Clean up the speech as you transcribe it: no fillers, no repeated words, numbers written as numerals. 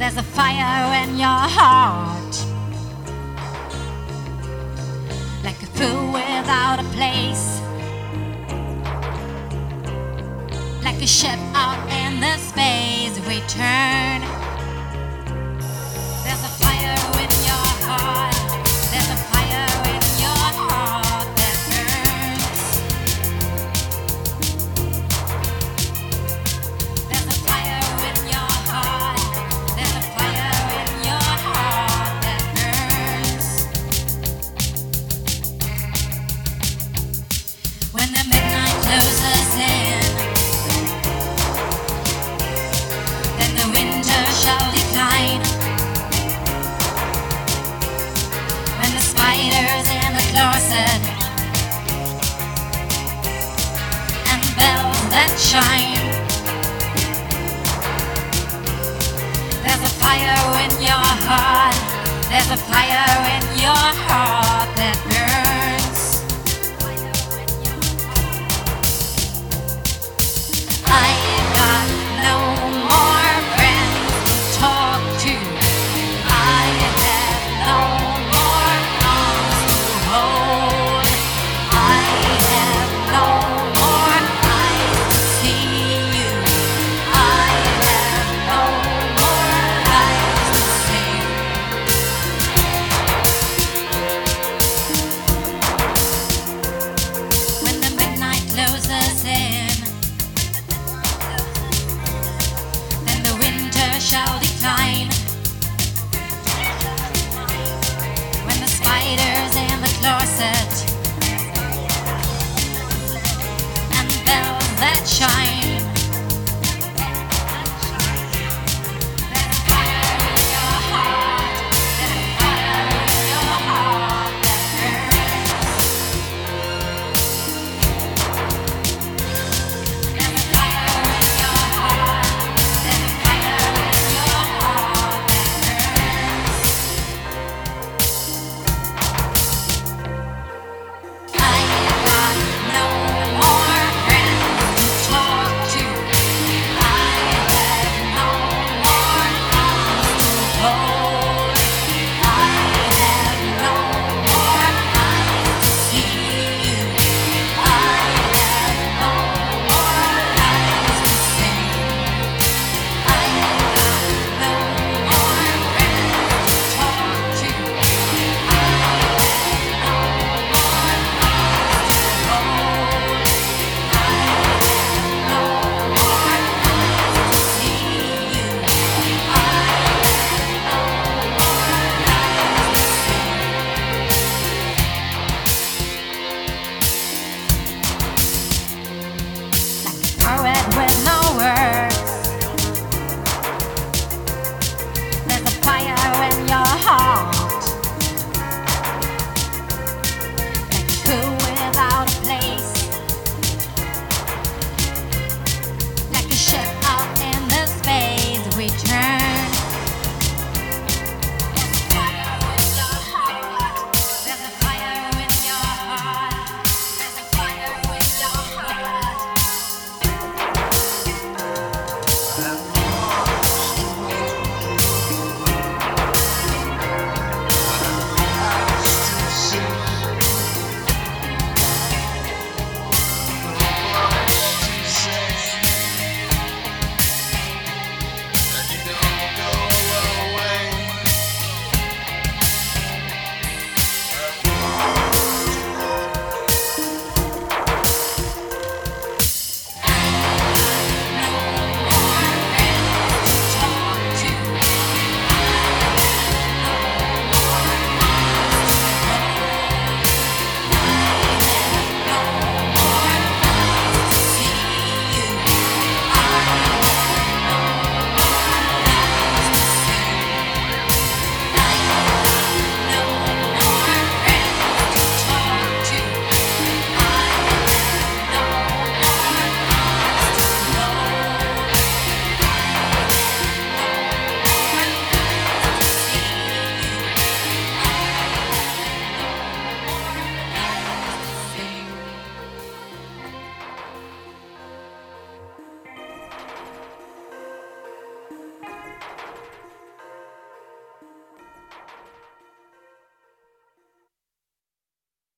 There's a fire in your heart, like a fool without a place, like a ship out in the space we turn. There's a fire in your heart, there's a fire in your heart that burns. There's a fire in your heart, there's a fire in your heart that burns. When the midnight closes in, then the winter shall decline. When the spiders in the closet and bells that chime, there's a fire in your heart, there's a fire in your heart that burns.